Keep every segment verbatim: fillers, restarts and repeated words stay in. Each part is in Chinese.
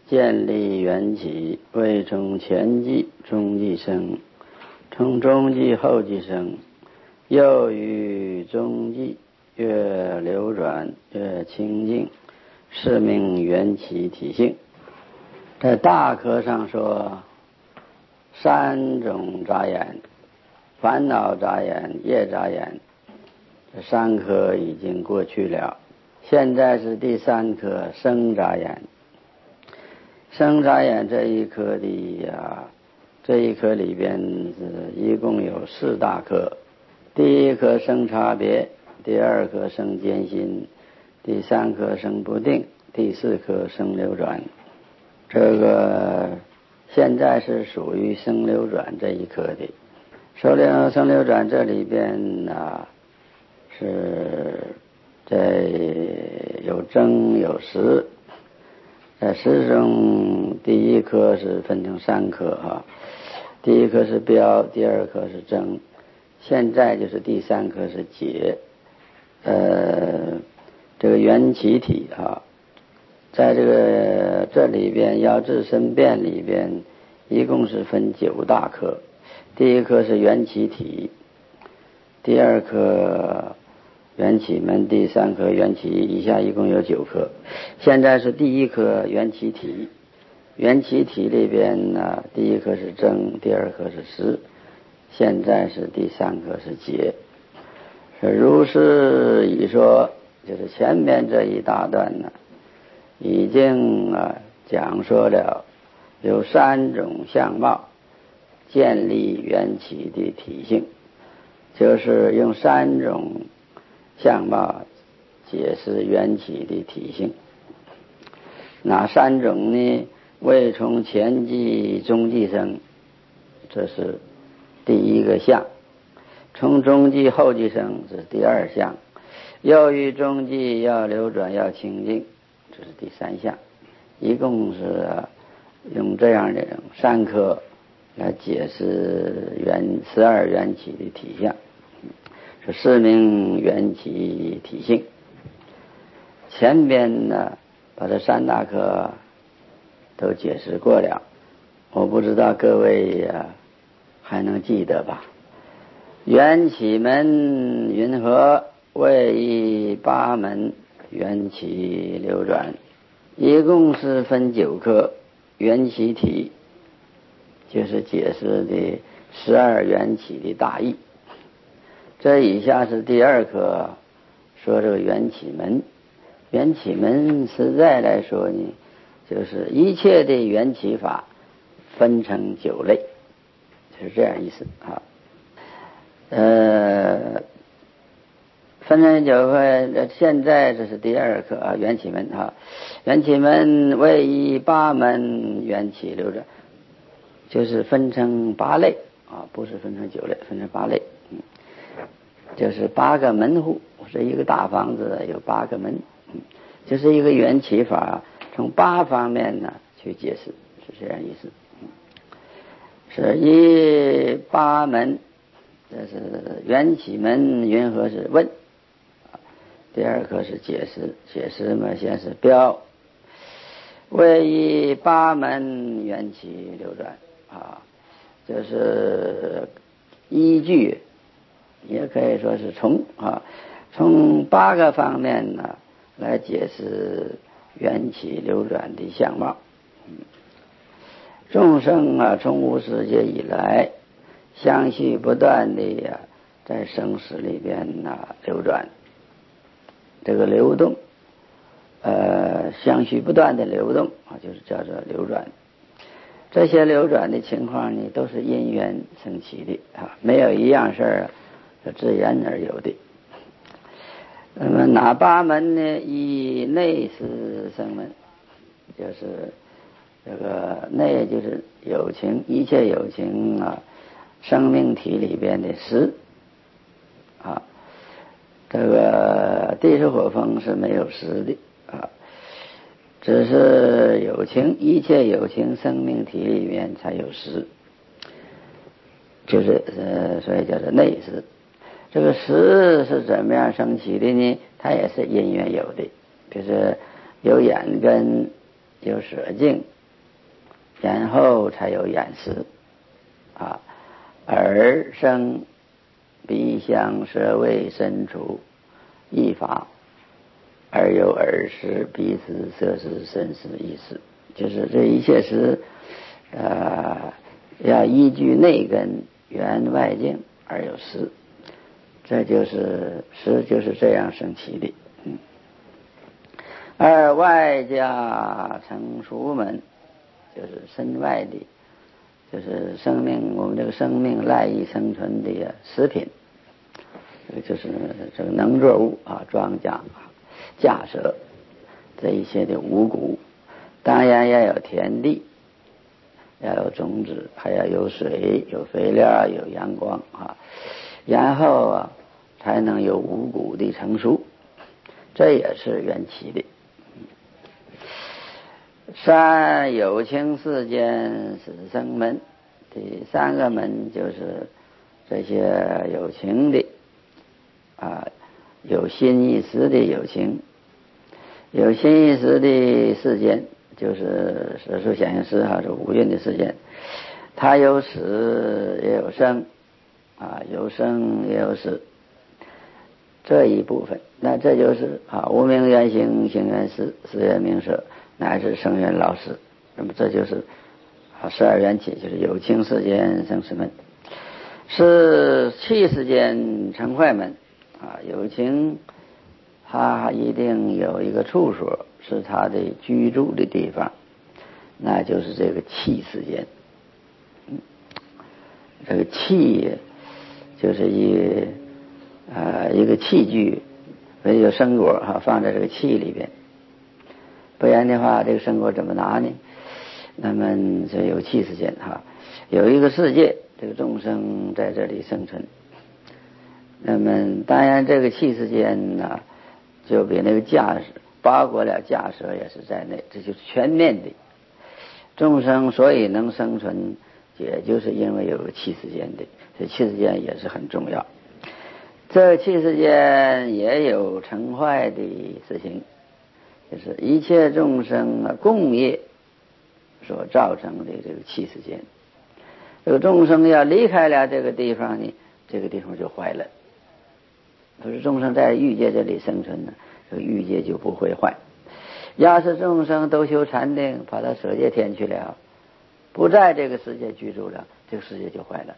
建立缘起，未从前际中际生，从中际后际生，又于中际越流转越清净，是名缘起体性。在大科上说，三种杂眼，烦恼杂眼、业杂眼，这三科已经过去了，现在是第三科生杂眼。生杂眼这一科的呀，这一科里边是一共有四大科。第一科生差别，第二科生艰辛，第三科生不定，第四科生流转。这个现在是属于生流转这一科的。首领生流转这里边啊，是在有增有实。在实中，第一科是分成三科啊，第一科是标，第二科是增，现在就是第三科是解。呃，这个缘起体啊，在这个这里边要自身变里边，一共是分九大科。第一科是缘起体，第二科缘起门，第三科缘起，以下一共有九科。现在是第一科缘起体，缘起体里边呢，第一科是增，第二科是实，现在是第三科是解。是如是已说，就是前面这一大段呢，已经啊讲说了有三种相貌建立缘起的体性，就是用三种相貌解释缘起的体性。哪三种呢？未从前际中际生，这是第一个相；从中际后际生，这是第二项；要于中际要流转要清净，这是第三项。一共是用这样的三科来解释缘十二缘起的体相，是四名缘起体性。前边呢把这三大科都解释过了，我不知道各位啊还能记得吧？缘起门云何？为一八门缘起流转，一共是分九科。缘起体就是解释的十二缘起的大义。这以下是第二科，说这个缘起门。缘起门实在来说呢，就是一切的缘起法分成九类，就是这样意思啊。呃，分成九类，现在这是第二课啊，缘起门啊。缘起门为一八门缘起流转，就是分成八类啊，不是分成九类，分成八类。嗯，就是八个门户，是一个大房子有八个门。嗯，就是一个缘起法，从八方面呢去解释，是这样意思。嗯，是一八门，这是缘起门云何是问。第二个是解释，解释嘛先是标，为一八门缘起流转啊，就是依据，也可以说是从啊，从八个方面呢来解释缘起流转的相貌。嗯，众生啊，从无世界以来，相续不断的呀，在生死里边呐流转。这个流动，呃，相续不断的流动啊，就是叫做流转。这些流转的情况呢，都是因缘生起的啊，没有一样事儿是自然而有的。那么哪八门呢？以内识生门，就是这个内就是有情，一切有情啊，生命体里边的识啊。这个地水火风是没有识的啊，只是有情，一切有情生命体里面才有识，就是呃，所以叫做内识。这个识是怎么样升起的呢？它也是因缘有的，就是有眼根，有舌境， 然后才有眼识啊。耳生鼻香舌味身处意法，而有耳识鼻识色识身识意识，就是这一切是呃要依据内根缘外境而有识，这就是识就是这样生起的。嗯，而外加成熟门，就是身外的，就是生命，我们这个生命赖以生存的食品，这个就是这个农作物啊，庄稼、稼穑这一些的五谷，当然要有田地，要有种子，还要有水、有肥料、有阳光啊，然后啊才能有五谷的成熟，这也是缘起的。三有情世间是生门，第三个门就是这些有情的啊，有心意识的有情，有心意识的世间，就是实数显现识还是五蕴的世间，它有死也有生啊，有生也有死，这一部分，那这就是啊无明缘行，行缘识，识缘名色，乃至生缘老死。那么这就是啊十二缘起，就是有情世间生死门，是气世间成坏门啊。有情它一定有一个处所，是它的居住的地方，那就是这个气世间。嗯，这个气就是一啊一个器具，为有生果哈、啊、放在这个气里边，不然的话这个生果怎么拿呢？那么这有气世间哈，有一个世界，这个众生在这里生存。那么当然这个气世间呢，就比那个驾驶包括了驾驶也是在内，这就是全面的众生，所以能生存，也就是因为有个气世间的，这气世间也是很重要。这气世间也有成坏的事情，就是一切众生啊共业所造成的这个气世间。这个众生要离开了这个地方呢，这个地方就坏了。可是众生在欲界这里生存呢，这个欲界就不会坏。要是众生都修禅定，跑到舍界天去了，不在这个世界居住了，这个世界就坏了。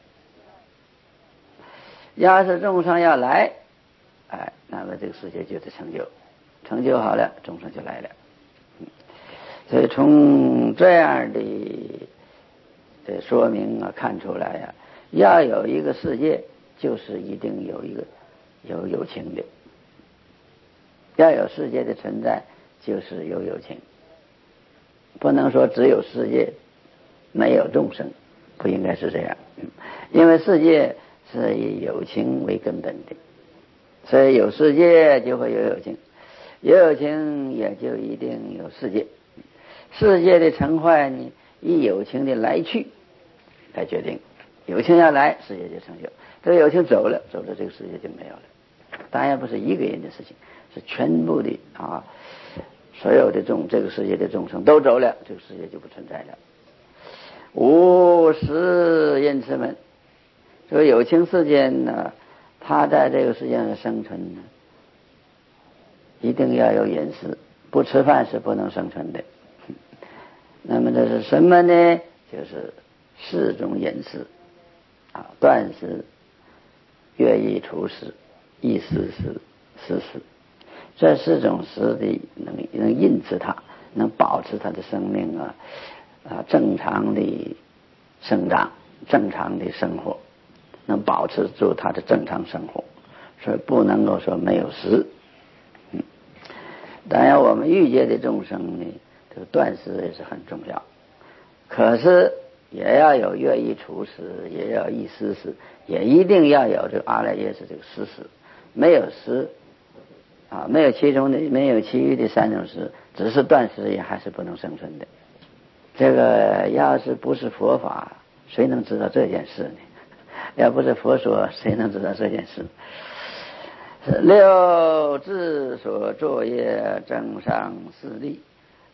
要是众生要来，哎，那么这个世界就得成就，成就好了，众生就来了。嗯，所以从这样的的说明啊，看出来呀、啊，要有一个世界，就是一定有一个有有情的，要有世界的存在，就是有有情，不能说只有世界没有众生，不应该是这样。嗯，因为世界是以有情为根本的，所以有世界就会有有情，有有情也就一定有世界。世界的成坏呢，以有情的来去来决定。有情要来，世界就成就；这个有情走了，走了这个世界就没有了。当然不是一个人的事情，是全部的啊，所有的众这个世界的众生都走了，这个世界就不存在了。无始因此门，这个有情世间呢，他在这个世界上生存呢，一定要有饮食，不吃饭是不能生存的。那么这是什么呢？就是四种饮食啊，断食、乐意除食、意思食、思食，这四种食的能能印持它，能保持它的生命啊啊正常的生长、正常的生活，能保持住它的正常生活，所以不能够说没有食。嗯，当然我们欲界的众生呢，这个断食也是很重要，可是也要有乐意除食，也要意思食，也一定要有这个阿赖耶识这个思食。没有食啊，没有其中的没有其余的三种食，只是断食也还是不能生存的。这个要是不是佛法，谁能知道这件事呢？要不是佛说，谁能知道这件事？六智所作业，正上四力，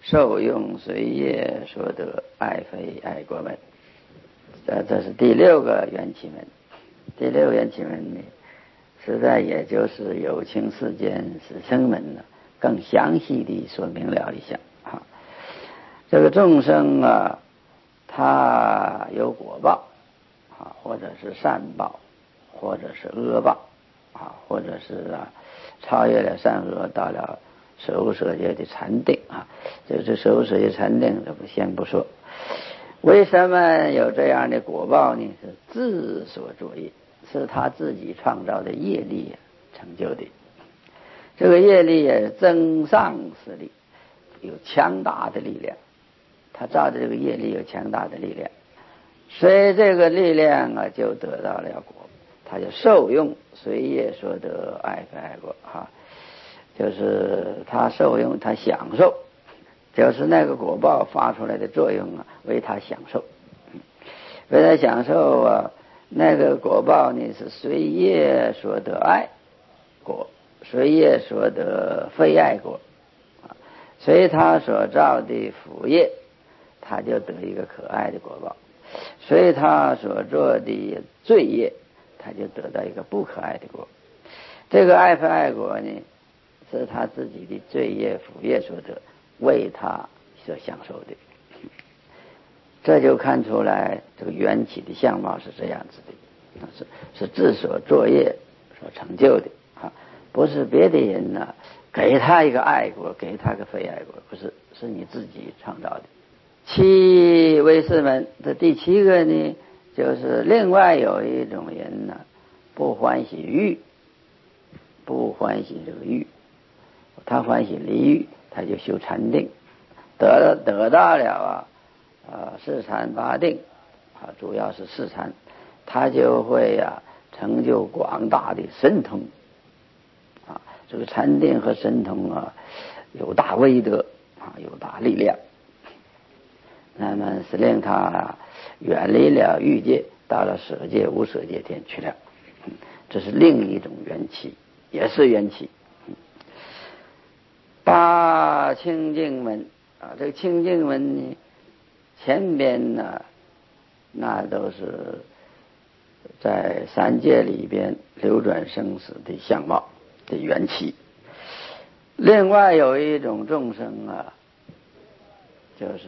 受用随业所得，爱非爱国门。这这是第六个缘起门。第六缘起门呢，实在也就是有情世间是生门呢，更详细地说明了一下啊。这个众生啊，他有果报啊，或者是善报，或者是恶报啊，或者是啊超越了善恶，到了舍无舍界的禅定啊。这这舍无舍界禅定，这不先不说。为什么有这样的果报呢？是自所作业，是他自己创造的业力成就的。这个业力也是增上实力，有强大的力量。他造的这个业力有强大的力量，所以这个力量啊，就得到了果，他就受用随业所得，爱非爱国哈，就是他受用，他享受，就是那个果报发出来的作用啊，为他享受，为他享受啊，那个果报呢是随业所得爱果，随业所得非爱果啊，随他所造的福业，他就得一个可爱的果报；随他所做的罪业，他就得到一个不可爱的果。这个爱非爱果呢，是他自己的罪业福业所得，为他所享受的。这就看出来这个缘起的相貌是这样子的，是是自所作业所成就的啊，不是别的人呢、啊、给他一个爱国，给他个非爱国，不是，是你自己创造的。七为四门，这第七个呢，就是另外有一种人呢，不欢喜欲，不欢喜这个欲，他欢喜离欲，他就修禅定，得了得到了啊。啊，四禅八定啊，主要是四禅，他就会啊成就广大的神通啊。这个禅定和神通啊，有大威德啊，有大力量。那么是令他、啊、远离了欲界，到了舍界无舍界天去了。这是另一种缘起，也是缘起。八清净门啊，这个清净门呢，前边呢，那都是在三界里边流转生死的相貌的缘起。另外有一种众生啊，就是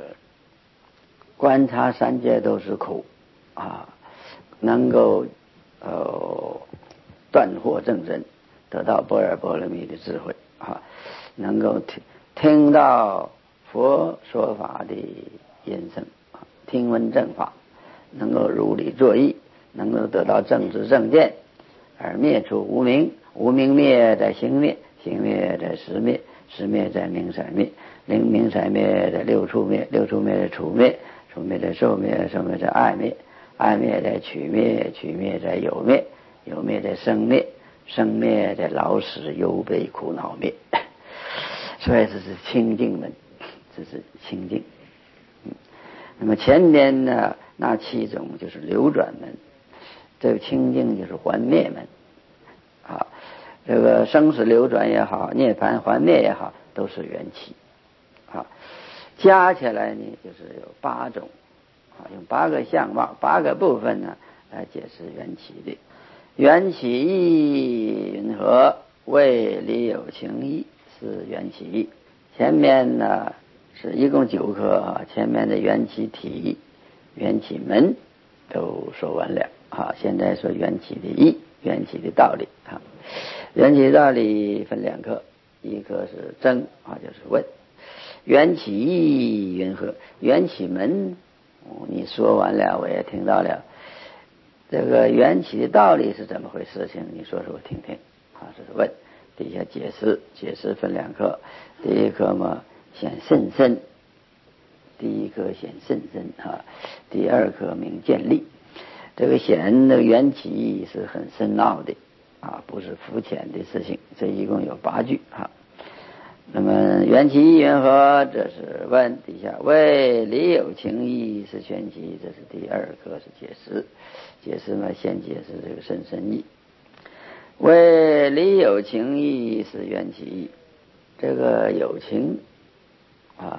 观察三界都是苦啊，能够呃断惑正真，得到般若波罗蜜的智慧啊，能够听听到佛说法的音声，听闻正法，能够如理作意，能够得到正知正见，而灭除无明，无明灭在行灭，行灭在识灭，识灭在名色灭，名名色灭在六处灭，六处灭在处灭，处灭在受灭，受灭在爱灭，爱灭在取灭，取灭在有灭，有灭在生灭，生灭在老死忧悲苦恼灭。所以这是清净门，这是清净。嗯，那么前边呢，那七种就是流转门，这个清净就是还灭门啊。这个生死流转也好，涅槃还灭也好，都是缘起啊。加起来呢，就是有八种啊，用八个相貌、八个部分呢来解释缘起的。缘起义云何？为理有情义，是缘起义。前面呢是一共九课啊，前面的缘起体、缘起门都说完了啊。现在说缘起的义、缘起的道理啊。缘起道理分两课，一课是争啊，就是问缘起义云何？缘起门、哦、你说完了，我也听到了。这个缘起的道理是怎么回事情？你说说我听听啊。这是问，底下解释，解释分两课。第一课嘛，显甚深；第一课显甚深啊。第二课明见立。这个显的缘起是很深奥的啊，不是肤浅的事情。这一共有八句啊。那么缘起义云何？这是问，底下为理有情义是缘起，这是第二课是解释。解释呢，先解释这个甚深义。为理有情义是缘起义，这个有情啊，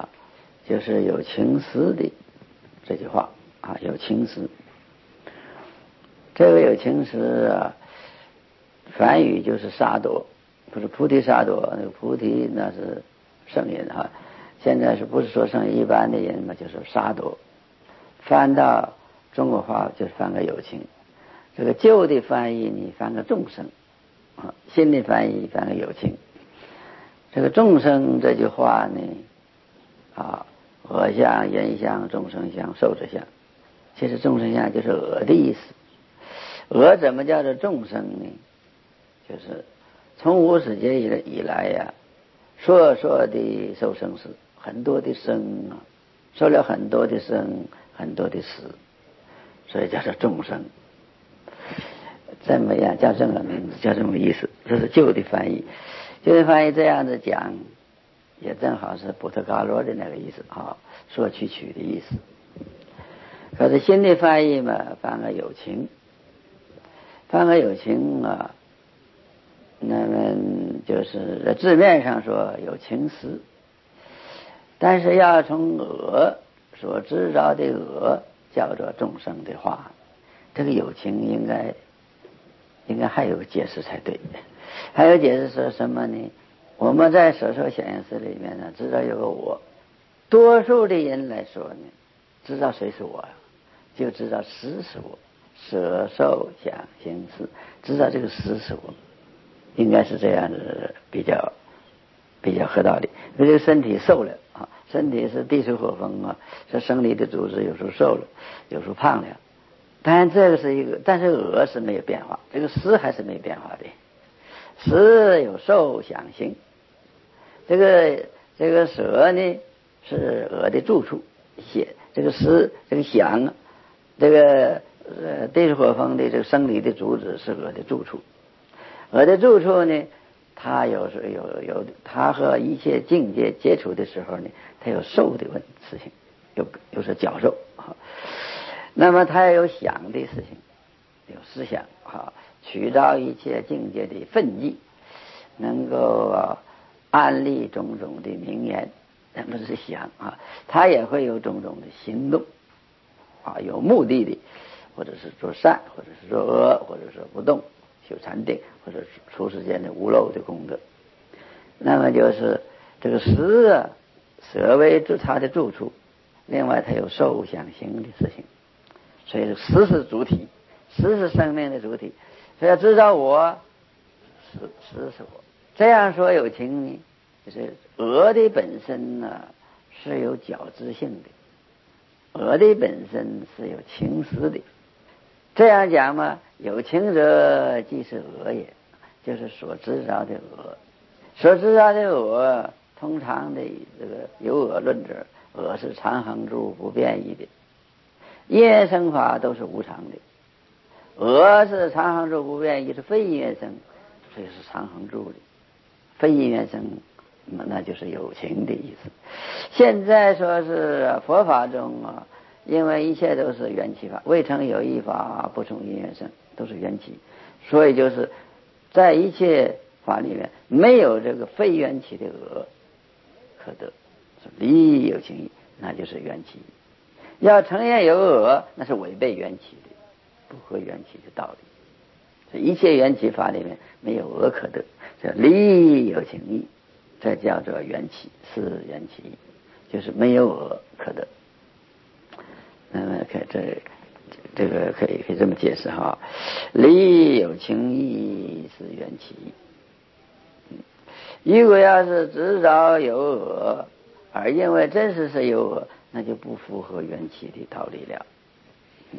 就是有情思的这句话啊，有情思。这个有情思啊，梵语就是萨埵，不是菩提萨埵，那个菩提那是圣人啊。现在是不是说圣一般的人嘛，就是萨埵。翻到中国话就是翻个有情。这个旧的翻译你翻个众生啊，新的翻译翻个有情。这个众生这句话呢啊，我相、人相、众生相、寿者相，其实众生相就是我的意思。我怎么叫做众生呢？就是从无始劫以来以来呀，说说的受生死，很多的生啊，受了很多的生，很多的死，所以叫做众生。这么样叫这个名字，叫这么意思。这是旧的翻译，旧的翻译这样子讲，也正好是布特伽罗的那个意思啊，说取取的意思。可是新的翻译嘛，翻个有情。翻个有情啊，那么就是在字面上说有情思，但是要从我所知道的我叫做众生的话，这个有情应该应该还有个解释才对。还有解释说什么呢？我们在舍受显现识里面呢，知道有个我，多数的人来说呢，知道谁是我，就知道实是我。舍受想行识，知道这个实是我，应该是这样的，比较比较合道理。这个身体瘦了啊，身体是地水火风啊，是生理的组织，有时候瘦了，有时候胖了。当然这个是一个，但是我是没有变化，这个实还是没变化的。实有受想行，这个这个舍呢是我的住处，写这个实这个想这个。呃，地水火风的这个生理的主旨是我的住处，我的住处呢，它有时有有，它和一切境界接触的时候呢，它有受的问事情，有有是角受啊。那么它也有想的事情，有思想啊，取到一切境界的分际，能够、啊、安立种种的名言，那不是想啊，它也会有种种的行动啊，有目的的。或者是做善，或者是做恶，或者是不动修禅定，或者是出世间的无漏的功德。那么就是这个实啊，舍为住它的住处，另外它有受想行的事情，所以实是主体，实是生命的主体。所以要知道我实实是我。这样说有情呢，就是我的本身呢、啊、是有觉知性的，我的本身是有情思的。这样讲嘛，有情者即是我也，就是所知道的我。所知道的我，通常的这个有我论者，我是常恒住不变异的，因缘生法都是无常的。我是常恒住不变异，是非因缘生，所以是常恒住的。非因缘生，那就是有情的意思。现在说是佛法中啊。因为一切都是缘起法，未曾有一法不从因缘生，都是缘起，所以就是在一切法里面没有这个非缘起的我可得，离有情义，那就是缘起。要承认有我，那是违背缘起的，不合缘起的道理。所以一切缘起法里面没有我可得，叫离有情义，这叫做缘起，是缘起义，就是没有我可得。那么可这这个可以可以这么解释哈，离有情义是缘起。嗯，如果要是知道有我，而因为真实是有我，那就不符合缘起的道理了。嗯，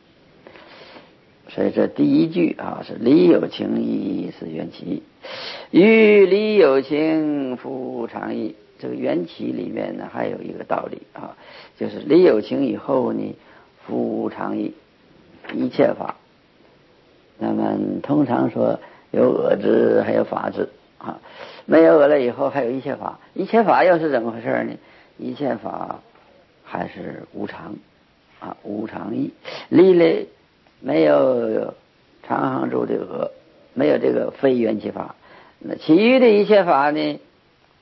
所以这第一句啊是离有情义是缘起，与离有情复常义。这个缘起里面呢还有一个道理啊，就是离有情以后呢，复无常义，一切法。那么通常说有我执，还有法执啊，没有我了以后还有一切法。一切法又是怎么回事呢？一切法还是无常啊，无常义。离了没有常恒住的我，没有这个非缘起法。那其余的一切法呢？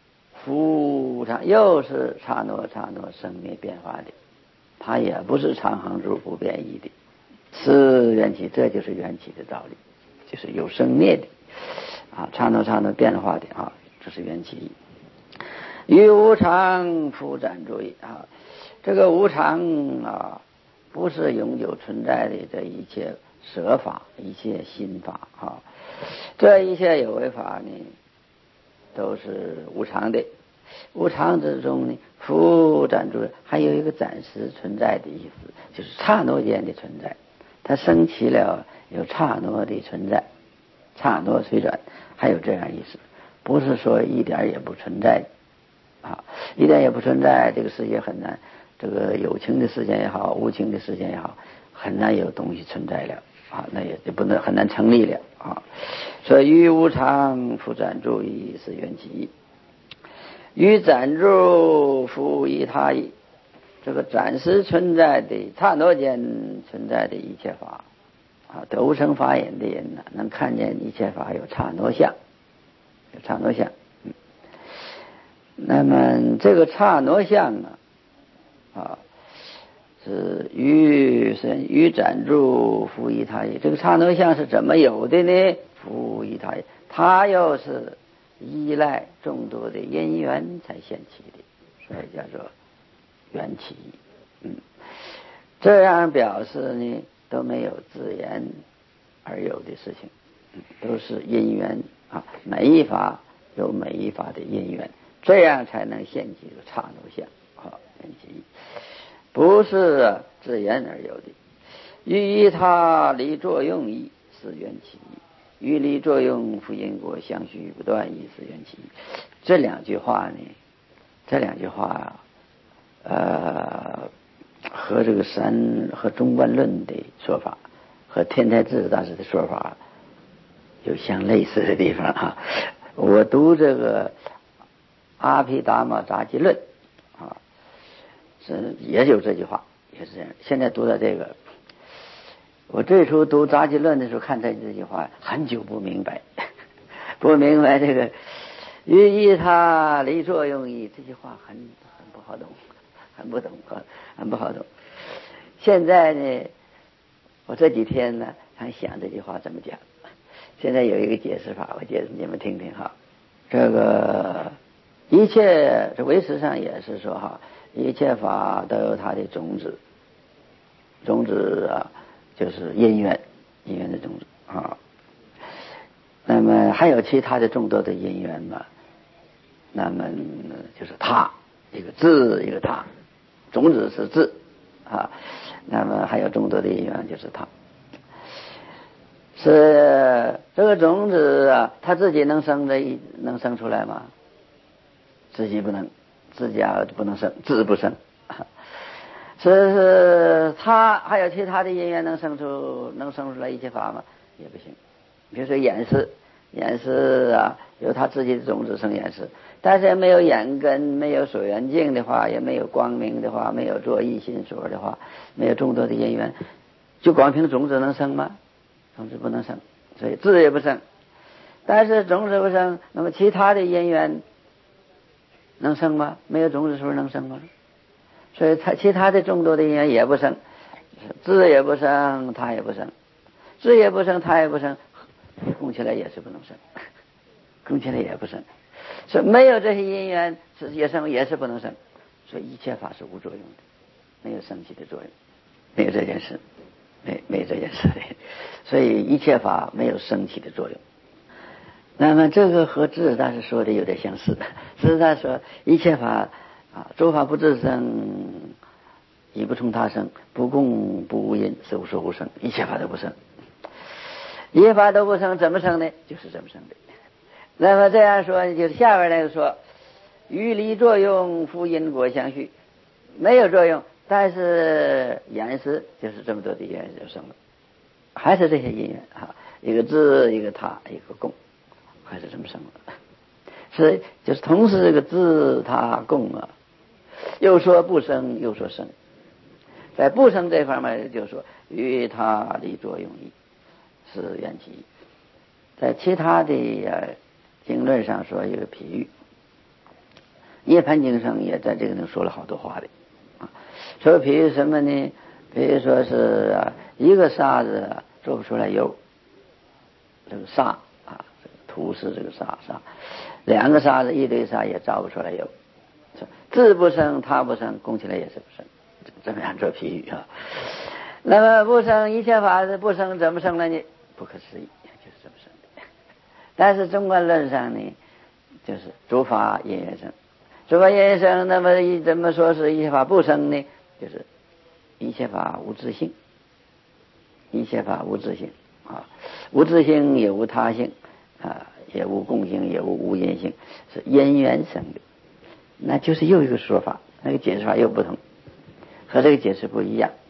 复常，又是刹那刹那生灭变化的，它也不是常恒住不变异的，是缘起，这就是缘起的道理，就是有生灭的啊，刹那刹那变化的啊，这是缘起。于无常复展注意啊，这个无常啊，不是永久存在的这一切舍法，一切心法啊，这一切有为法呢，都是无常的。无常之中呢，复展注意，还有一个暂时存在的意思，就是刹那间的存在，它升起了有刹那的存在，刹那随转，还有这样意思，不是说一点也不存在啊，一点也不存在，这个世界很难，这个有情的世界也好，无情的世界也好，很难有东西存在了啊，那也就不能很难成立了啊。所以于无常复展注意是缘起，于暂住复依他意，这个暂时存在的刹那间存在的一切法啊，得无生法眼的人呢，能看见一切法有刹那相，有刹那相。嗯，那么这个刹那相啊，啊是于是于暂住复依他意，这个刹那相是怎么有的呢？复依他意，它又是依赖众多的因缘才现起的，所以叫做缘起。嗯，这样表示呢，都没有自然而有的事情，嗯，都是因缘啊，每一法有每一法的因缘，这样才能现起刹那相啊，缘起不是自然而有的。于依他离作用义是缘起，于离作用复因果相续不断亦是缘起。这两句话呢，这两句话呃和这个三和中观论的说法和天台智大师的说法有相类似的地方啊。我读这个阿毗达摩杂记论啊，是也有这句话，也是这样。现在读到这个，我最初读杂记论的时候看这这句话很久不明白，不明白这个于依他离作用义这句话很很不好懂，很不懂啊，很不好懂。现在呢，我这几天呢还想这句话怎么讲。现在有一个解释法，我解释你们听听哈。这个一切这唯识上也是说哈，一切法都有它的种子，种子啊就是因缘，因缘的种子啊。那么还有其他的众多的因缘嘛？那么就是他一个智一个他，种子是智啊，那么还有众多的因缘就是他。是这个种子啊，它自己能生的能生出来吗？自己不能，自己啊不能生，自不生。是是，它还有其他的因缘能生出能生出来一切法吗？也不行。比如说眼识，眼识啊，有它自己的种子生眼识，但是没有眼根，没有所缘境的话，也没有光明的话，没有作意心所的话，没有众多的因缘，就光凭种子能生吗？种子不能生，所以智也不生。但是种子不生，那么其他的因缘能生吗？没有种子时候能生吗？所以它其他的众多的因缘也不生，智也不生，它也不生，智也不生，它也不生，供起来也是不能生，供起来也不生。所以没有这些因缘是也生也是不能生，所以一切法是无作用的，没有生起的作用，没有这件事。没没这件事的，所以一切法没有生起的作用。那么这个和智大师说的有点相似。智大师说一切法啊，诸法不自生，亦不从他生，不共不无因，是无所不生，一切法都不生，一切法都不生，怎么生呢？就是这么生的。那么这样说，就是下边来说，于离作用复因果相续，没有作用。但是眼识就是这么多的因缘就生了，还是这些因缘啊，一个智一个他一个共，还是这么生了。所以就是同时这个智他共啊，又说不生又说生，在不生这方面就说与他离作用义是缘起，在其他的呃经论上说一个譬喻， 涅槃经上也在这个能说了好多话的啊。说比如什么呢？比如说是啊，一个沙子做不出来油，这个沙啊，这个土是这个沙沙，两个沙子一堆沙也造不出来油。自不生，他不生，供起来也是不生，这么样做譬喻啊。那么不生一切法是不生，怎么生了呢？不可思议，就是这么生的。但是中观论上呢，就是诸法因缘生，诸法因缘生，那么一怎么说是一切法不生呢？就是一切法无自性，一切法无自性啊，无自性也无他性啊，也无共性，也无无因性，是因缘生的。那就是又一个说法，那个解释法又不同，和这个解释不一样。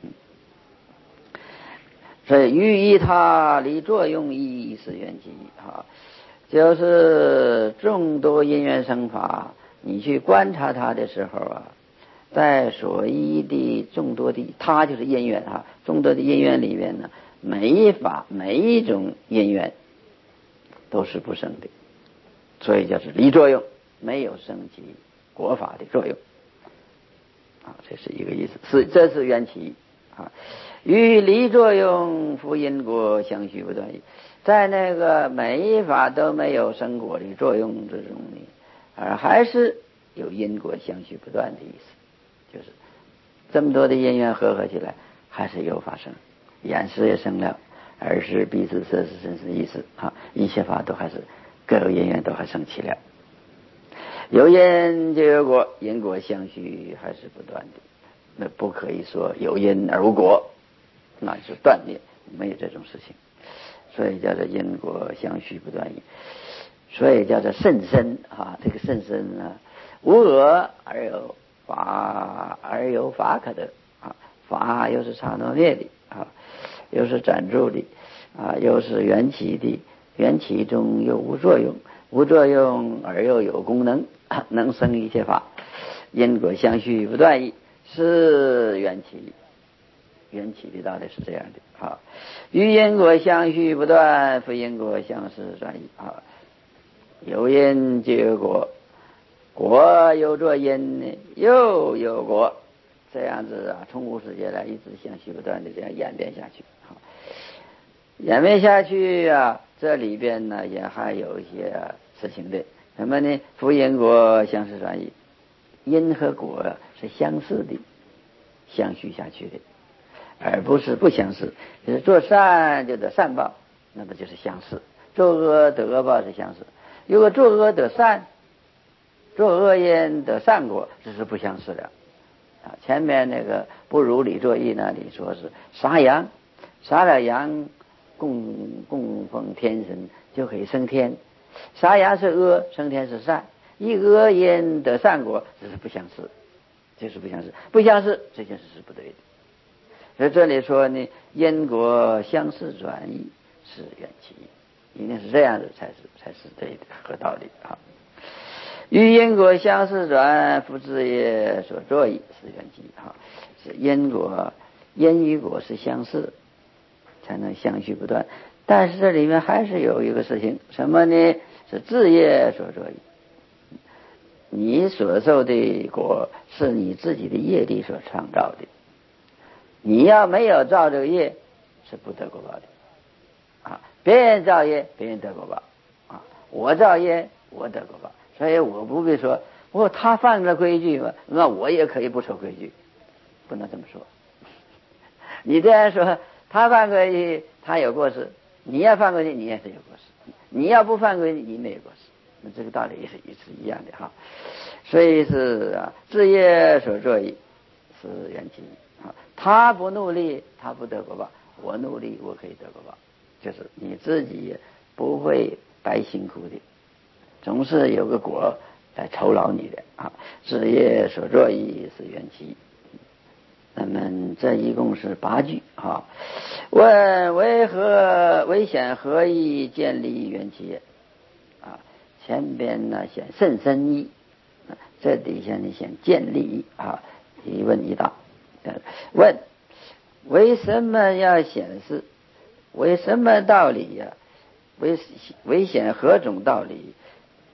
所以于依他离作用义是缘起啊，就是众多因缘生法，你去观察它的时候啊，在所依的众多的它就是因缘啊，众多的因缘里面呢，每一法每一种因缘都是不生的，所以叫做离作用，没有生起果法的作用啊，这是一个意思，是这是缘起啊。与离作用复因果相续不断，在那个每一法都没有生果的作用之中呢，而还是有因果相续不断的意思，就是这么多的因缘合合起来，还是有发生，眼识也生了，耳识、鼻识、色识、身识、意识啊，一切法都还是各有因缘都还生起了。有因就有果，因果相续还是不断的，那不可以说有因而无果，那是断裂，没有这种事情，所以叫做因果相续不断，所以叫做甚深啊。这个甚深呢，无我而有法，而有法可得啊，法又是刹那灭的啊，又是暂住的啊，又是缘起的，缘起中又无作用，无作用而又有功能，能生一切法，因果相续不断义，是缘起。缘起的道理是这样的啊，与因果相续不断，非因果相识转移啊，有因就有果，果有作因又有果，这样子啊，从无始劫来一直相续不断的这样演变下去啊，演变下去啊，这里边呢也还有一些事情的，什么呢？非因果相识转移，因和果是相似的，相续下去的。而不是不相似，就是做善就得善报，那么就是相似；做恶得恶报是相似。如果做恶得善，做恶因得善果，这是不相似的啊。前面那个不如理作意那里说是杀羊，杀了羊供供奉天神就可以升天，杀羊是恶，升天是善，一恶因得善果，这是不相似，这是不相似，不相似这件事是不对的。所以这里说呢，因果相似转移是缘起，一定是这样的才是才是对的合道理啊。与因果相似转，复自业所作意是缘起啊，是因果因与果是相似，才能相续不断。但是这里面还是有一个事情，什么呢？是自业所作意，你所受的果是你自己的业力所创造的。你要没有造这个业，是不得果报的啊！别人造业，别人得果报啊！我造业，我得果报，所以我不必说，我他犯了规矩嘛，那我也可以不守规矩，不能这么说。你这样说，他犯规矩，他有过失；你要犯规矩，你也是有过失；你要不犯规矩，你没有过失。那这个道理也是也是一样的哈。所以是啊，自业所作意是缘起。他不努力，他不得果报；我努力，我可以得果报。就是你自己不会白辛苦的，总是有个果来酬劳你的啊。事业所作意是缘起。那么这一共是八句啊。问为何为显何以建立缘起啊？前边呢显甚深义，这底下呢显建立义啊。一问一答。问为什么要显示？为什么道理呀、啊？为为显何种道理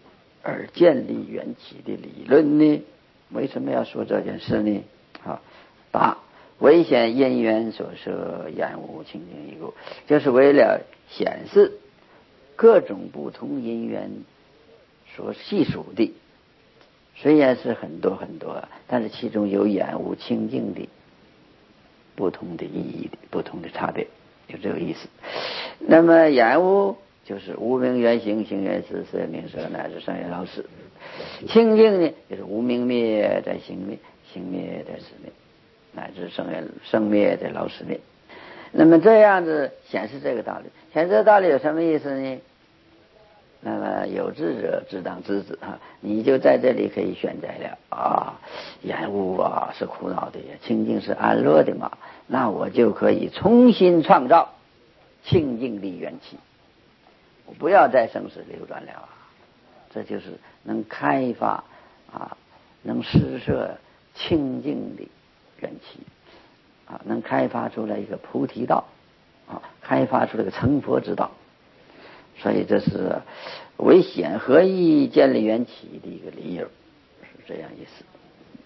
而建立缘起的理论呢？为什么要说这件事呢？啊，答：为显因缘所设言无清净一故，就是为了显示各种不同因缘所细数的，虽然是很多很多，但是其中有言无清净的不同的意义的不同的差别，有这个意思。那么言无就是无明缘行，行缘识，色名色乃至善业老死。清净呢，就是无明灭在行灭，行灭在识灭，乃至生缘生灭在老死灭。那么这样子显示这个道理，显示这个道理有什么意思呢？那么有智者自当知之啊，你就在这里可以选择了啊，言无啊是苦恼的，清净是安乐的嘛，那我就可以重新创造清净的缘起，我不要再生死流转了啊，这就是能开发啊，能施设清净的缘起啊，能开发出来一个菩提道啊，开发出来一个成佛之道。所以这是为显合一建立缘起的一个理由，是这样意思。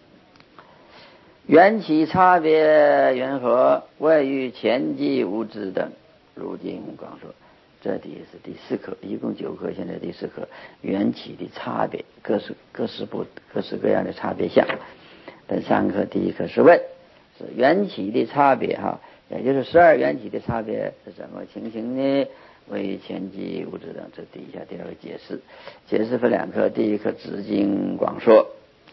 缘起差别缘何？外于前际无知等，如今光说。这里是第四课，一共九课，现在第四课，缘起的差别，各式各式不各式各样的差别相。第三课第一课是问，是缘起的差别哈，也就是十二缘起的差别是什么情形呢？为前际无知等，这底下第二个解释，解释分两课，第一课直经广说，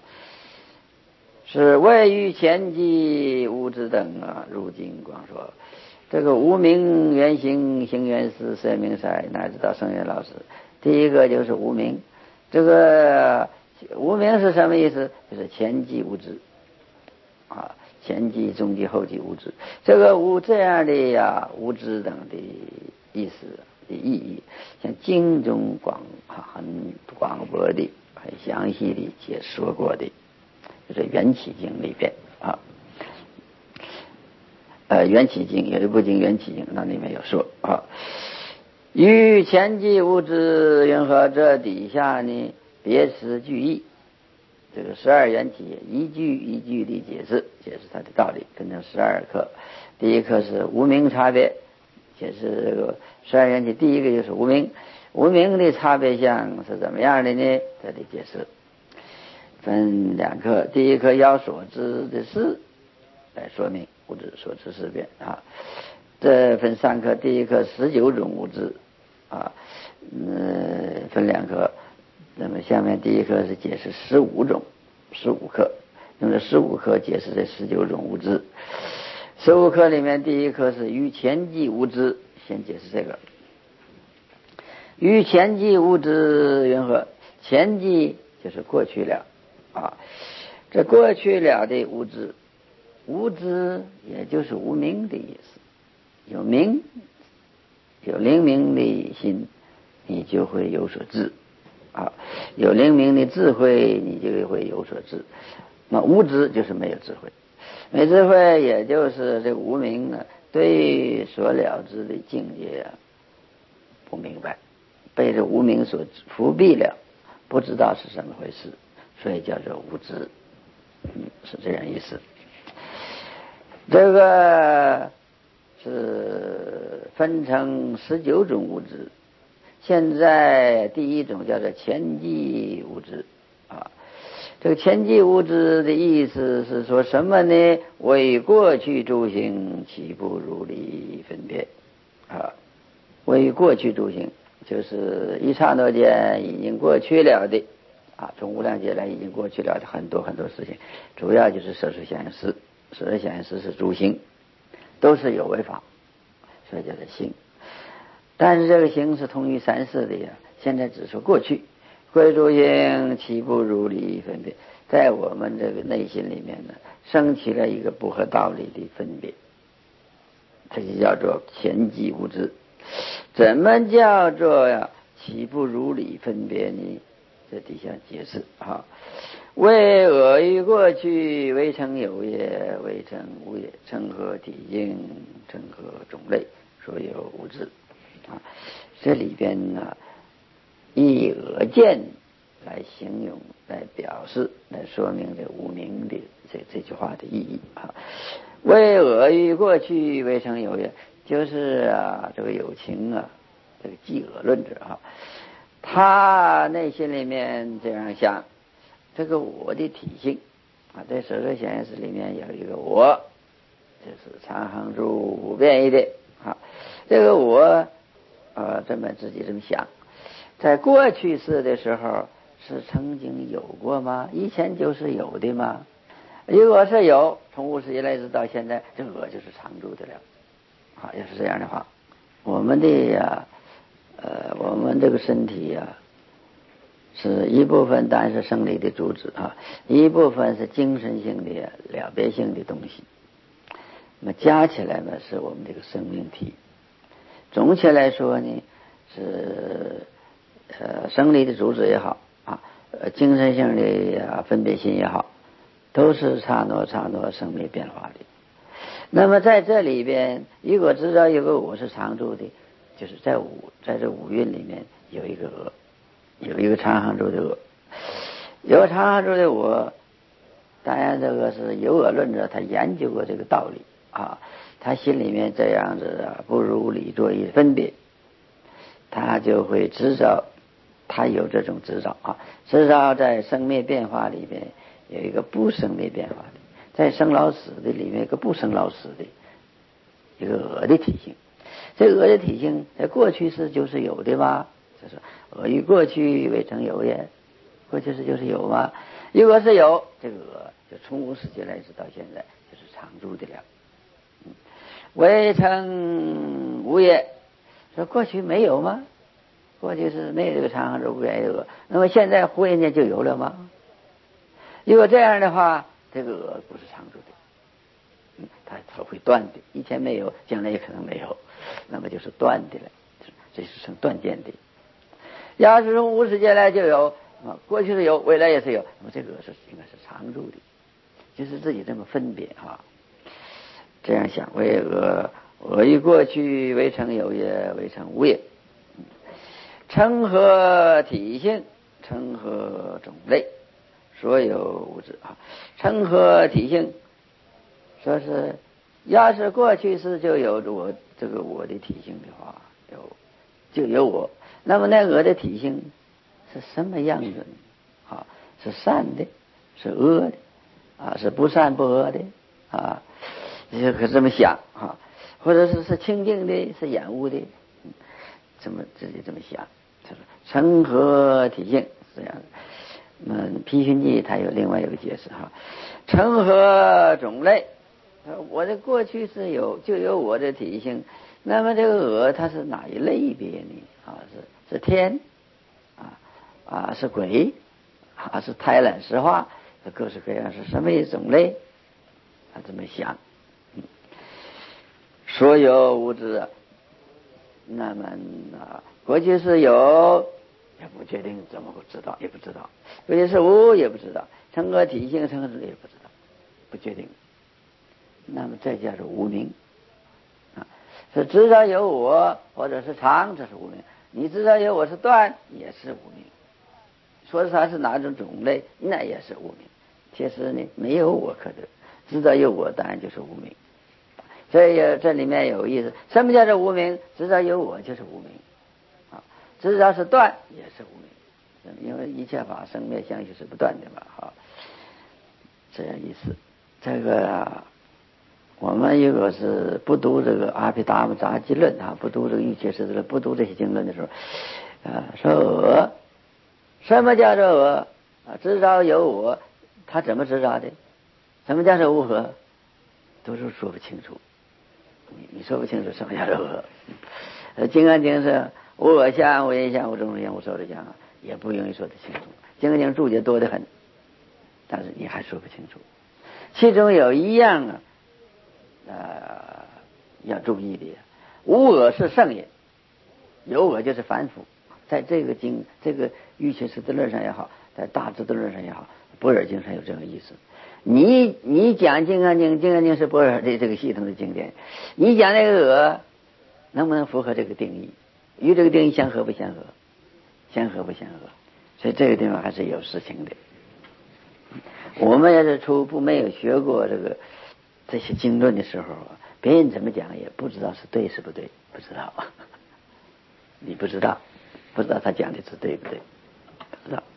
是位于前际无知等啊，入经广说。这个无明缘行，行缘识，色名色乃至到生缘老死。第一个就是无明，这个无明是什么意思？就是前际无知啊，前际、中际、后际无知。这个无这样的呀，无知等的意思的意义，像经中广很广博的、很详细的解说过的，就是缘起经里边啊。呃，缘起经有一部经缘起经，那里面有说啊，与前际无知缘何？这底下呢，别词句意，这个十二缘起一句一句的解释，解释它的道理，分成十二课。第一课是无明差别，解释这个十二缘起。第一个就是无明，无明的差别相是怎么样的呢？这里解释分两课，第一课要所知的事来说明无知所知事变啊，这分三课，第一课十九种无知啊，嗯，分两课。那么下面第一课是解释十五种，十五课用这十五课解释这十九种无知。十五课里面第一课是与前际无知，先解释这个。与前际无知缘何？前际就是过去了啊，这过去了的无知。无知也就是无明的意思，有明有灵明的心，你就会有所知啊；有灵明的智慧，你就会有所知。那无知就是没有智慧，没智慧也就是这个无明呢，对所了知的境界啊不明白，被这无明所伏蔽了，不知道是怎么回事，所以叫做无知，嗯，是这样意思。这个是分成十九种无知，现在第一种叫做前际无知啊。这个前际无知的意思是说什么呢？为过去诸行岂不如理分别啊？为过去诸行就是一刹那间已经过去了的啊，从无量劫来已经过去了的很多很多事情，主要就是色受想行识。色受想行识是诸行，都是有为法，所以叫做行。但是这个行是通于三世的呀，现在只说过去。贵诸行岂不如理分别？在我们这个内心里面呢，升起了一个不合道理的分别，这就叫做前际无知。怎么叫做呀？岂不如理分别呢？这底下解释啊。为恶于过去，未成有也，未成无也，成何体境，成何种类，所有无知啊。这里边呢，以恶见来形容、来表示、来说明这无名的这这句话的意义啊。为恶于过去未曾有也，就是啊这个有情啊，这个记恶论者啊，他内心里面这样想，这个我的体性啊，在舍舍显示里面有一个我，就是常恒住不变异的啊，这个我呃这么自己这么想，在过去世的时候是曾经有过吗？以前就是有的吗？如果是有，从无始以来一直到现在，这个我就是常住的了。好，要是这样的话，我们的呀、呃，我们这个身体呀、啊，是一部分当然是生理的主旨啊，一部分是精神性的了别性的东西。那么加起来呢，是我们这个生命体。总体来说呢，是呃生理的主旨也好啊，呃精神性的啊分别心也好。都是刹那刹那生灭变化的。那么在这里边，如果知道有个我是常住的，就是在五在这五蕴里面有一个我，有一个常恒住的我，有常恒住的我。当然，这个是有我论者，他研究过这个道理啊，他心里面这样子啊，不如理作一分别，他就会知道，他有这种知道啊，知道在生灭变化里面。有一个不生灭变化的，在生老死的里面，一个不生老死的一个我的体性。这个我的体性在过去是就是有的吗？就是我与过去未曾有也，过去是就是有吗？如果是有，这个我就从无始劫来直到现在就是常住的了。嗯，未曾无也，说过去没有吗？过去是没有这个常恒住无也有，那么现在忽然间就有了吗？如果这样的话，这个我不是常住的，嗯，它它会断的。以前没有，将来也可能没有，那么就是断的了，这是成断见的。要是从无始劫来就有啊，过去是有，未来也是有，那么这个是应该是常住的，就是自己这么分别哈、啊。这样想，为恶我于过去未曾有也，未曾无也，称合体性，称合种类。所有物质啊，成何体性？说是，要是过去是就有我这个我的体性的话，有就有我。那么那我的体性是什么样子呢？啊，是善的，是恶的，啊，是不善不恶的啊，你可这么想啊，或者是是清净的，是染污的，这么自己这么想，就是成何体性是这样的。嗯，批寻记它有另外一个解释哈，成何种类？我的过去是有就有我的体性，那么这个我它是哪一类别呢？啊，是是天啊啊是鬼啊是胎卵石化，各式各样是什么一种类？他这么想，嗯，所有物质，那么啊过去是有。也不确定怎么不知道，也不知道，过去是无也不知道，成何体性，成何之类也不知道，不确定。那么这叫做无明啊，是知道有我或者是常，这是无明；你知道有我是断，也是无明。说它是哪种种类，那也是无明。其实呢，没有我可得，知道有我，当然就是无明。这也这里面有意思，什么叫做无明？知道有我就是无明。知道是断也是无明，因为一切法生灭相续是不断的嘛，哈，这样意思。这个、啊、我们如果是不读这个阿毗达摩杂记论啊，不读这个瑜伽师论，不读这些经论的时候，啊，说我什么叫做我啊？知道有我，他怎么知道的？什么叫做无我？都是说不清楚。你你说不清楚什么叫做我？呃，金刚经是。无我相，无人相，无众生相，无寿者相，也不容易说得清楚。经经注解多得很，但是你还说不清楚。其中有一样啊，呃，要注意的，无我是圣也，有我就是凡夫。在这个经，这个瑜伽师的论上也好，在大智的论上也好，般若经上有这个意思。你你讲金刚经，金刚经是般若的这个系统的经典，你讲那个我，能不能符合这个定义？与这个定义相合不相合？相合不相合？ 所以这个地方还是有事情的。我们要是初步没有学过这个这些经论的时候，别人怎么讲也不知道是对是不对，不知道，你不知道，不知道他讲的是对不对，不知道。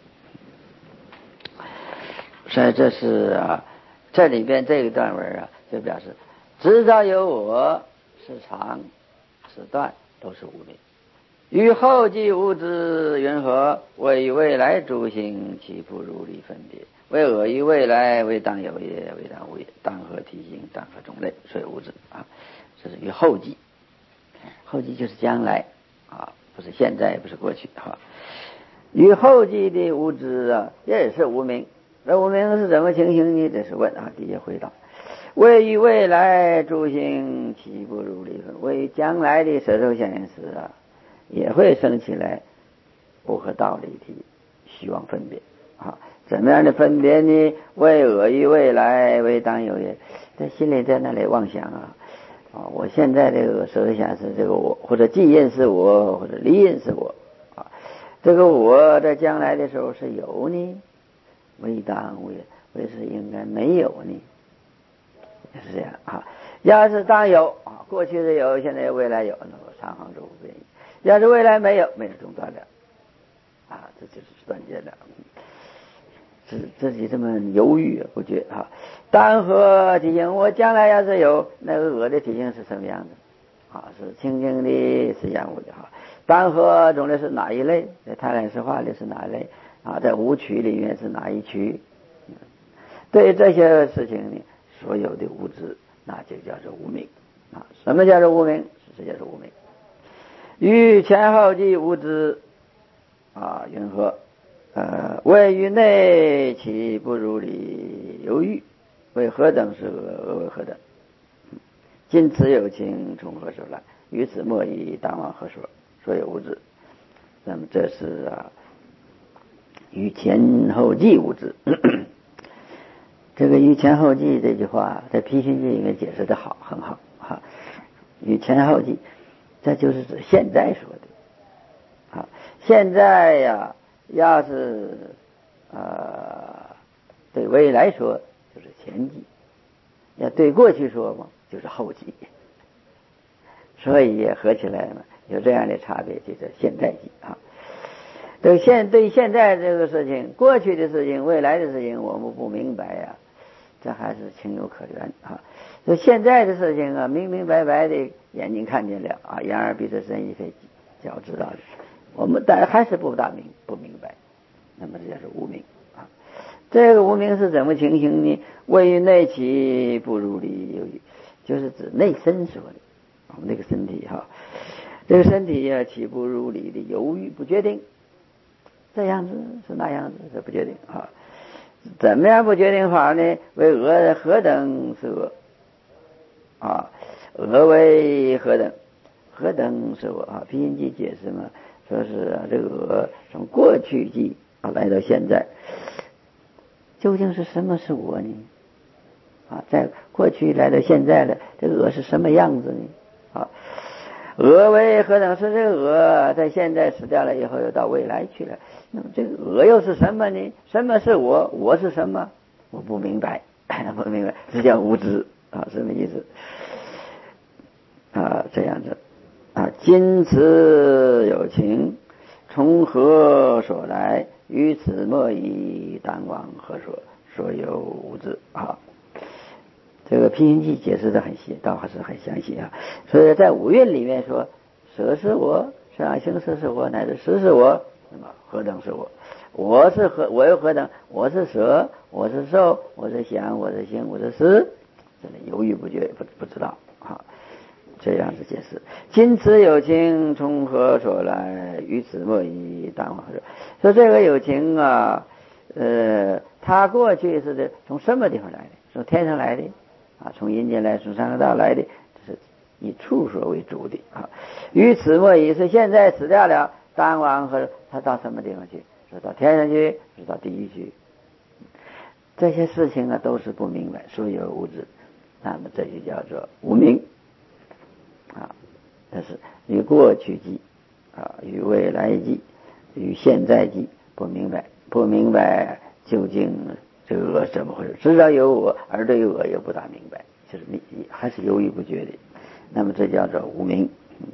所以这是啊，这里边这一段文啊，就表示知道有我是常是断都是无明，与后继无知云何？为与未来诸行，岂不如理分别？为我于未来，为当有也，为当无也，当何体型，当何种类？所以无知啊，这是与后继，后继就是将来啊，不是现在，也不是过去哈。与后继的无知啊，也是无明。那无明是怎么情形呢？这是问啊，底下回答：为于未来诸行，岂不如理分？为于将来的色受想行识啊，也会生起来不合道理的虚妄分别啊。怎么样的分别呢？为我于未来，为当有也，在心里在那里妄想啊啊！我现在这个色受想是这个我，或者既认是我，或者离认是我啊。这个我在将来的时候是有呢，为当无也，为是应该没有呢，是这样啊。要是当有啊，过去是有，现在未来有，那么常行诸不变异；要是未来没有，没有中断了啊，这就是断绝了。自自己这么犹豫不决啊，当何体型？我将来要是有那个我的体型是什么样的啊？是清净的，是烟雾的哈。当何种类是哪一类？在泰来实化里是哪一类啊？在五趣里面是哪一趣？对这些事情呢，所有的无知，那就叫做无明啊。什么叫做无明？这叫做无明。与前后继无知啊，云何？呃，为于内，岂不如理犹豫？为何等是恶？为何等？今此有情，从何所来？于此莫以当往何说？所有无知。那么这是啊，与前后继无知。这个与前后继这句话，在批评记里面解释的好，很好哈。与前后继，这就是指现在说的啊。现在呀。要是呃对未来说就是前继，要对过去说嘛就是后继，所以也合起来嘛有这样的差别，就是现在继啊。对现对现在这个事情，过去的事情，未来的事情，我们不明白呀、啊，这还是情有可原啊。就现在的事情啊，明明白白的眼睛看见了啊，眼耳鼻舌身意非脚知道的。我们但还是不大明不明白，那么这就是无明啊。这个无明是怎么情形呢？为于内起不如理犹豫，就是指内身说的，我们这个身体哈，这个身体呀、啊、起不如理的犹豫不决定，这样子是那样子是不决定啊。怎么样不决定法呢？为俄何等是俄啊？俄为何等？何等是我啊？批评记解释嘛。说是啊，这个从过去记啊来到现在，究竟是什么是我呢？啊，在过去来到现在了，这个我是什么样子呢？啊，我为何等是这个我在现在死掉了以后又到未来去了？那么这个我又是什么呢？什么是我？我是什么？我不明白，不明白，这叫无知啊，什么意思？啊，这样子。啊，今此有情，从何所来？于此莫以当往何说？所有无知啊！这个批评记解释的很细，倒还是很详细啊。所以在五蕴里面说，舍是我，想行识是我，乃至识是我，那么何等是我？我是何？我又何等？我是舍，我是受，我是想，我是行，我是思，这里犹豫不决，不不知道啊。这样子解释，今此有情从何所来？于此莫以当往何说？说这个有情啊，呃，他过去是的，从什么地方来的？从天上来的啊，从阴间来，从三个道来的，这是以处所为主的啊。于此莫以是现在死掉了，当往何？他到什么地方去？是到天上去，是到地狱去？这些事情啊，都是不明白，所有无知，那么这就叫做无明。啊，这是与过去记啊，与未来记，与现在记不明白，不明白究竟这个我怎么回事，知道有我而对我又不大明白，就是你还是犹豫不决的，那么这叫做无明。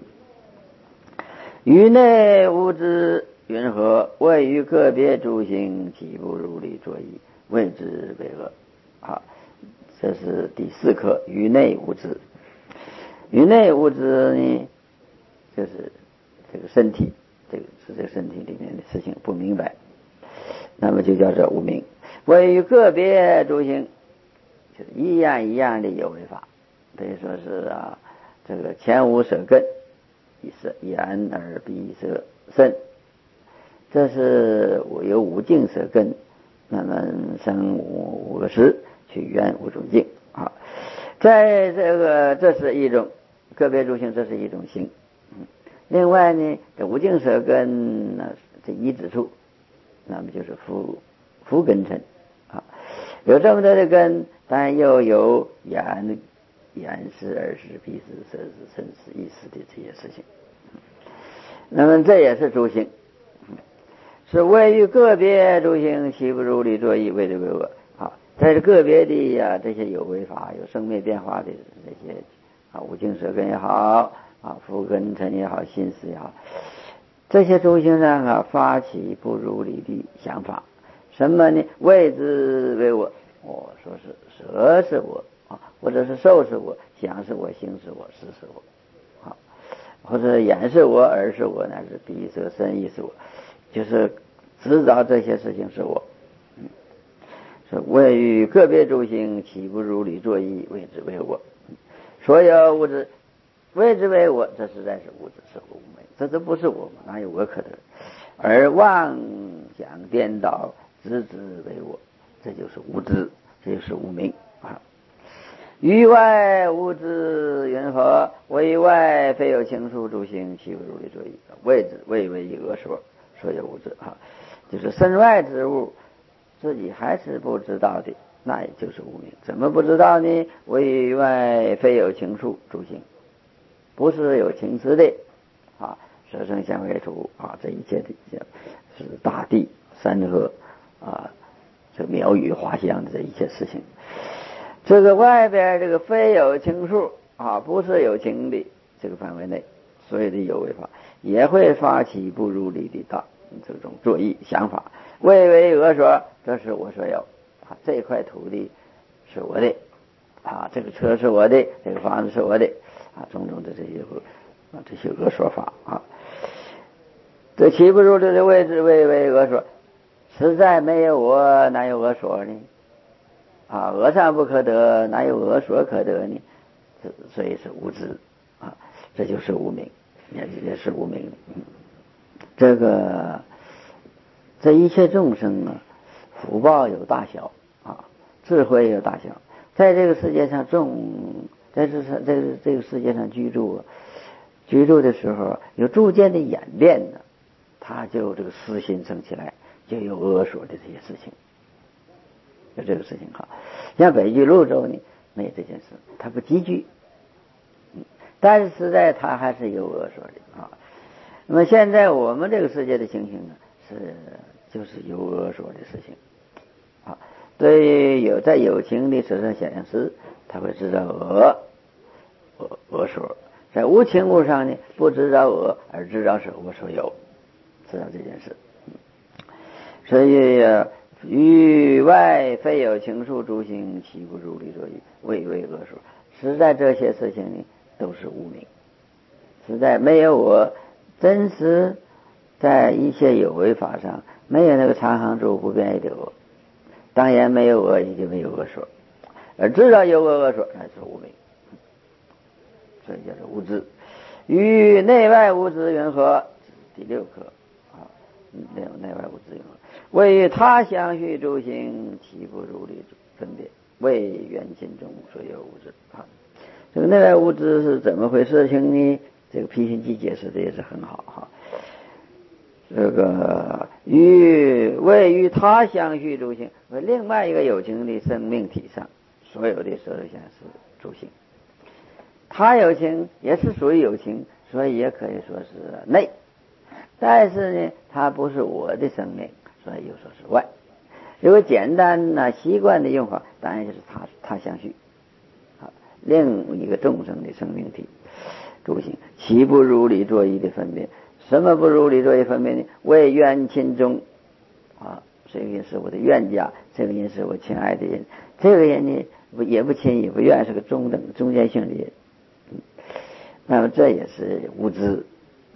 于内无知云何？谓于个别诸行，岂不如理作意，谓之为恶。好，这是第四课，于内无知。于内无知呢，就是这个身体，这个是这个身体里面的事情不明白，那么就叫做无明。谓于个别诸行，就是一样一样的有为法，等于说是啊，这个前无舍根，一色眼耳鼻舌身，这是我有五境舍根，那么生五个识去缘五种境啊。在这个这是一种个别诸行，这是一种行。另外呢，这五境舍根呢，这一指处，那么就是福福根尘啊。有这么多的根，但又有眼眼识、耳识、鼻识、舌识、身识、意识的这些事情。那么这也是诸行，是谓于个别诸行，岂不如理作意，谓之为恶。啊，在这个别的呀、啊、这些有为法，有生灭变化的这些啊，五境舍根也好啊，福根尘也好，心识也好，这些诸行上啊发起不如理的想法，什么呢？谓之为我。我说是舌是我啊，或者是受是我，想是我，心是我，识是我啊，或者眼是我，耳是我，乃至鼻舌身意是我，就是知道这些事情是我。嗯，是谓于个别诸行，岂不如理作意，谓之为我。所有物质谓之为我，这实在是无知，是无昧，这都不是我，哪有我可得？而妄想颠倒，执之为我，这就是无知，这就是无明啊。于外无知云何？为外非有情数诸行，岂不如理作意，谓之谓为一恶说。所有无知啊，就是身外之物，自己还是不知道的，那也就是无明。怎么不知道呢？为外非有情数诸行，不是有情思的啊。舍生相为土啊，这一切的是大地山河啊，这苗语花香的这一切事情。这个外边这个非有情数啊，不是有情的这个范围内，所有的有为法也会发起不如理的大这种作意想法。谓为我所，这是我所有啊，这块土地是我的啊，这个车是我的，这个房子是我的啊，种种的这些啊这些恶说法啊，这岂不如这个位置为为恶说？实在没有我，哪有恶说呢？啊，恶善不可得，哪有恶说可得呢？所以是无知啊，这就是无明，也也是无明。嗯，这个这一切众生啊，福报有大小啊，智慧有大小，在这个世界上众，在这在这这个世界上居住，居住的时候有逐渐的演变的，他就这个私心生起来，就有恶说的这些事情。有这个事情哈，像北俱泸州呢，没有这件事，他不积聚，嗯，但是实在他还是有恶说的啊。那么现在我们这个世界的情形呢，是就是有恶说的事情啊。对于有在有情的舍身显现时，他会知道恶恶恶说；在无情物上呢，不知道恶而知道是我所有，知道这件事。嗯，所以、啊于外非有情数诸行，岂不如理作意，谓为恶说。实在这些事情呢，都是无明，实在没有我，真实在一切有为法上，没有那个常行住不变异的我，当然没有我，也就没有恶说，而知道有恶恶说，那是无明，所以叫做无知。于内外无知云何？第六课啊，内内外无知云何？为他相续诸行，岂不如理分别？为缘心中所有无知啊。这个内外无知是怎么回事情呢？这个批心记解释的也是很好哈。这个与为与他相续诸行，和另外一个有情的生命体上所有的色相是诸行，他有情也是属于有情，所以也可以说是内。但是呢，它不是我的生命， 所以又说是外。如果简单呢习惯的用法，当然就是他他相续啊，另一个众生的生命体诸行，其不如理作意的分别。什么不如理作意分别呢？为冤亲中啊，这个人是我的冤家，这个人是我亲爱的人，这个人呢也不亲也不怨，是个中等中间性的人。那么这也是无知。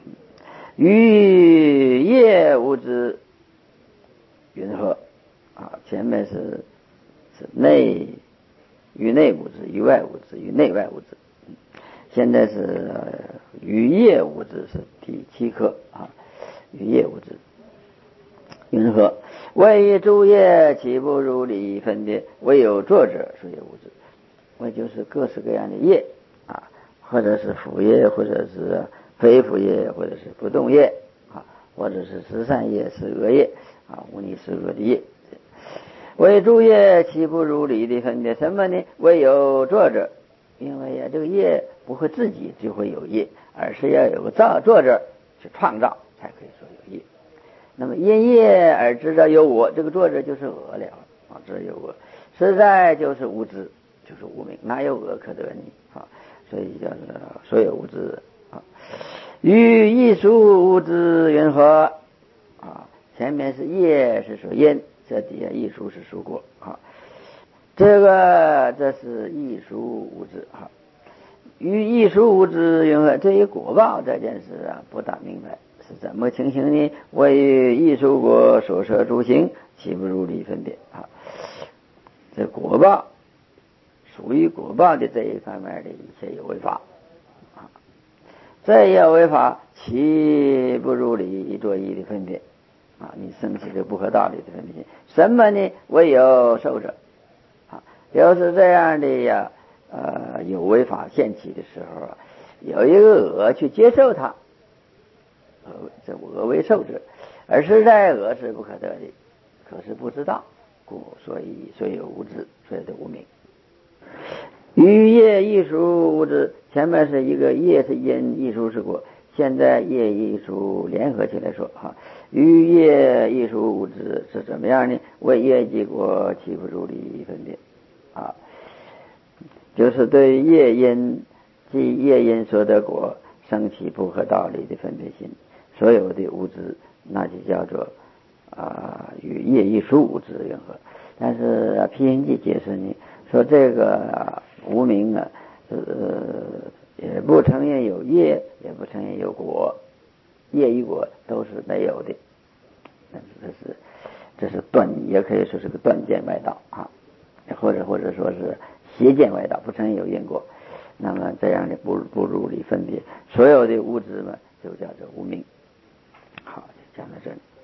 于业无知云何啊？前面是是内于内无知，于外无知，于内外无知。现在是于业无知是第七课啊，于业无知云何？为诸业岂不如理分别？唯有作者所以无知。为就是各式各样的业啊，或者是辅业，或者是非辅业，或者是不动业啊，或者是十善业、是恶业啊，无逆是恶的业。为诸业岂不如理的分别？什么呢？唯有作者。因为呀，这个业不会自己就会有业，而是要有个造作者去创造，才可以说有业。那么因业而知道有我，这个作者就是我了啊，知道有我，实在就是无知，就是无明，哪有我可得呢？啊，所以叫做所有无知啊。于艺术无知云何啊？前面是业是说因，这底下艺术是说果啊。这个这是艺术无知啊。于艺术无知云何？这一果报这件事啊，不大明白是怎么情形呢？为于艺术果所摄诸行，岂不如理分别啊？这果报属于果报的这一方面的一切有为法啊，这有为法岂不如理作意的分别啊？你生起这不合道理的分别，什么呢？唯有受者啊，就是这样的呀。呃，有为法现起的时候啊，有一个我去接受它，呃，这我为受者，而实在我是不可得的，可是不知道，故所以所以有无知，所以得无明。于业艺术无知，前面是一个业是因，艺术是果，现在业艺术联合起来说哈，于业艺术无知是怎么样呢？为业即果，岂不如理分别啊？就是对业因即业因所得果生起不合道理的分别心，所有的无知，那就叫做啊与业艺术无知云何？但是毗行记解释呢，说这个无明啊，呃，也不承认有业，也不承认有果，业与果都是没有的。但是这是这是断，也可以说是个断见外道啊，或者或者说是邪见外道，不承认有因果。那么这样的不不如理分别，所有的物质嘛，就叫做无明。好，讲到这里。